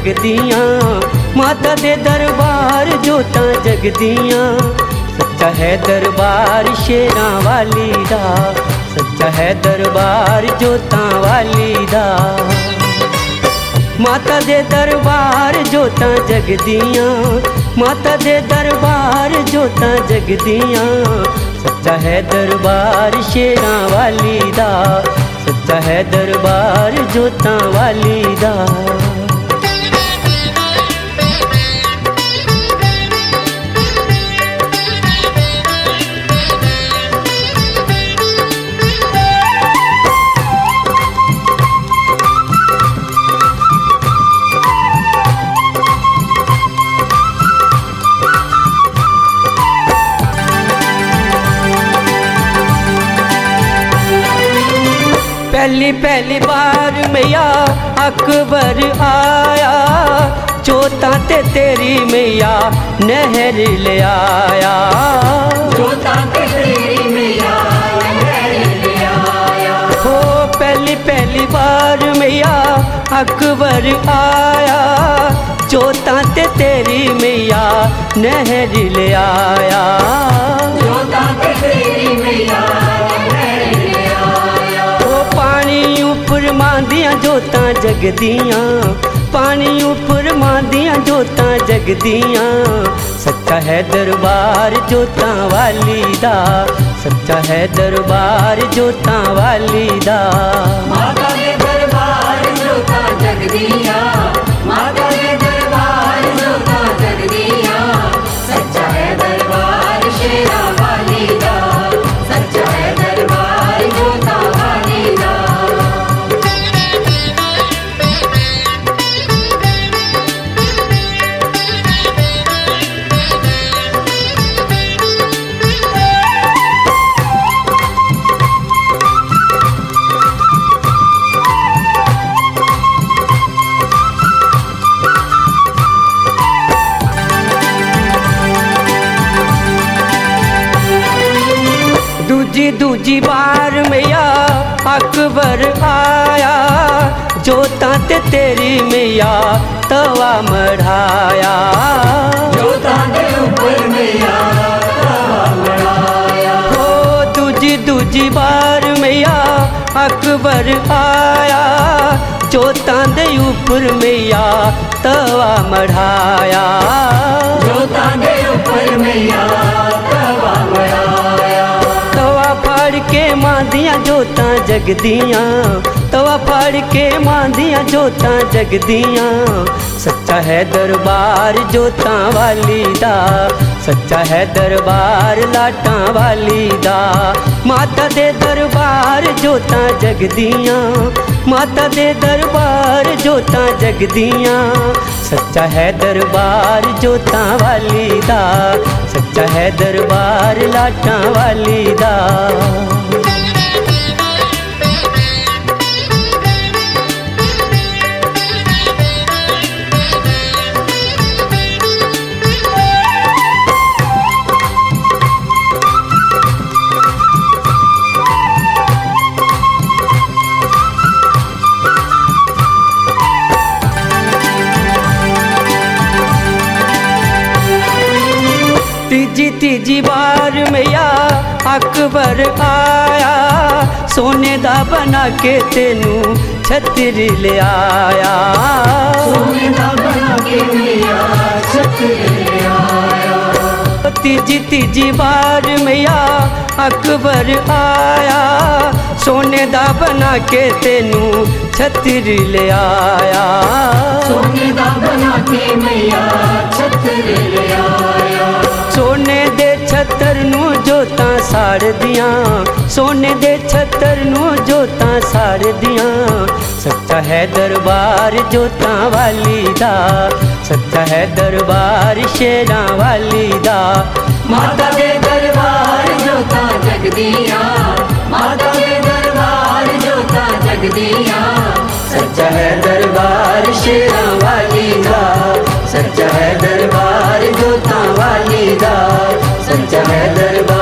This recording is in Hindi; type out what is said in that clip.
जगदियां, माता दे दरबार जोतां जगदियां। सच्चा है दरबार शेरां वाली दा, सच्चा है दरबार जोतां वाली दा। माता दे दरबार जोतां जगदियां, माता दे दरबार जोतां जगदियां। सच्चा है दरबार शेरां वाली दा, सच्चा है दरबार जोतां वाली दा। पहली पहली बार मैया अकबर आया, जोतां ते तेरी मैया नहर ले आया। जोतां ते तेरी मैया नहर ले आया। हो पहली पहली बार मैया अकबर आया, जोतां ते तेरी मैया नहर ले आया। जोतां ते तेरी मैया पानी उपर मांदियां जोतां जगदियां, पानी उपर मांदियां जोतां जगदियां। सच्चा है दरबार जोतां वाली दा, सच्चा है दरबार जोतां वाली दा। माता दे दरबार जोतां जगदियां, माता दे दरबार जोतां जगदियां। सच्चा है दरबार शेरां वाली दा, सच्चा है दरबार जोतां वाली दा। दूजी बार मैया अकबर आया, जोतां ते तेरी मैया तवा मढ़ाया। जोतां दे ऊपर मैया तवा मढ़ाया। हो दूजी बार मैया अकबर आया, जोतां दे ऊपर मैया तवा मढ़ाया। जोतां दे ऊपर मैया तवा मढ़ाया। तवा फाड़ के मांदियां जोतां जगदियां, तवा फाड़ के मांदियां जोतां जगदियां। सच्चा है दरबार जोतां वाली दा, सच्चा है दरबार लाटां वाली दा। माता दे दरबार जोतां जगदियां, माता दे दरबार जोतां जगदियां। सच्चा है दरबार जोतां वाली दा, सच्चा है दरबार लाटां वाली दा। तीजी बार मैया अकबर आया, सोने दा बना के तेनू छत्र ले आया। सोने दा बना के मैया छत्र ले आया। तीजी बार मैया अकबर आया, सोने दा बना के तेनू छत्र ले आया। सोने दा बना के मैया छत्र ले आया। सोने दे छतर नू जोतां साड़ दियां, सोने दे छतर नू जोतां साड़ दियां। सच्चा है दरबार जोतां वाली दा, सच्चा है दरबार शेरां वाली दा। माता दे दरबार जोतां जगदियां, माता दे दरबार जोतां जगदियां। सच्चा है दरबार शेरां वाली दा, सच्चा है दरबार जोतां वाली दा। सच्चा है दरबार